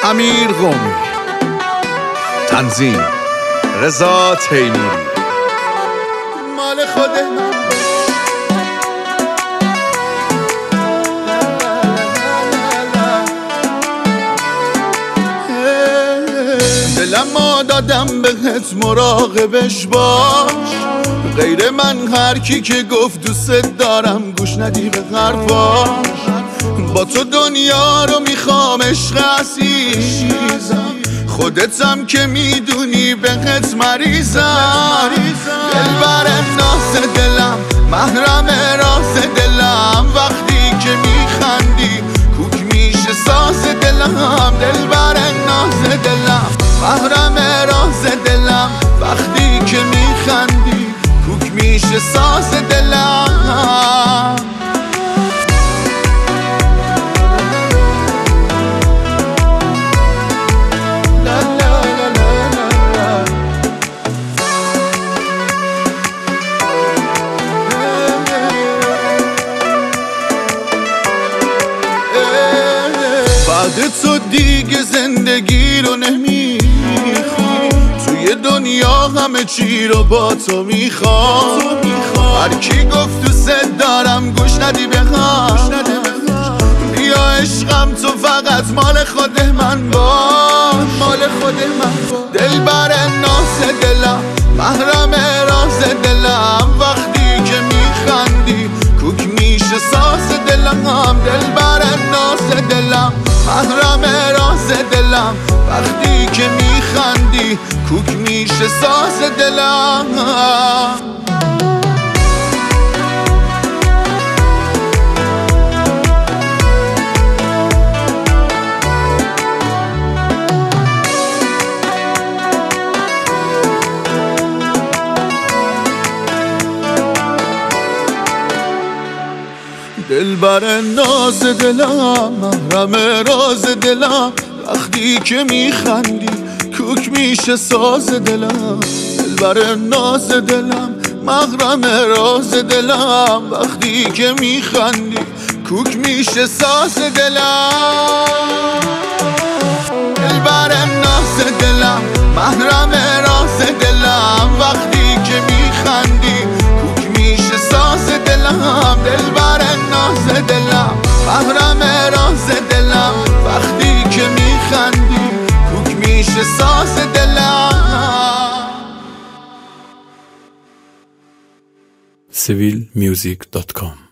امیر قومی، تنظیم رضا تیموری. مال خود من دلم دادم بهت مراقبش باش، غیر من هر کی که گفت دوست دارم گوش ندی به حرفاش. با تو دنیا رو میخوام عشق عزیزم، خودتم که میدونی بهت مریضم. دلبر ناز دلم، محرم راز دلم، وقتی که میخندی کوک میشه ساز دلم. دلبر ناز دلم، محرم راز دلم، وقتی که میخندی کوک میشه ساز دلم. بعد تو دیگه زندگی رو نمیخوام، توی دنیا همه چی رو با تو میخوام. هر کی گفت دوست دارم گوش ندی بخوام، بیا عشقم تو فقط مال خود من باش، مال خود من. دلبر ناز دلم، محرم راز دلم، وقتی که میخندی کوک میشه ساز دلم. دلبر ناز دلم، محرم راز دلم، وقتی که میخندی کوک میشه ساز دلم. دلبر ناز دلم، محرم راز دلم، وقتی که میخندی کوک میشه ساز دلم. دلبر ناز دلم، محرم راز دلم، وقتی که میخندی کوک میشه ساز دلم. دلبر ناز دلم، محرم راز دلم، وقتی که میخندی کوک میشه ساز دلم. دلبر ناز دلم، محرم راز دلم، وقتی که میخندی کوک میشه ساز دلم. civilmusic.com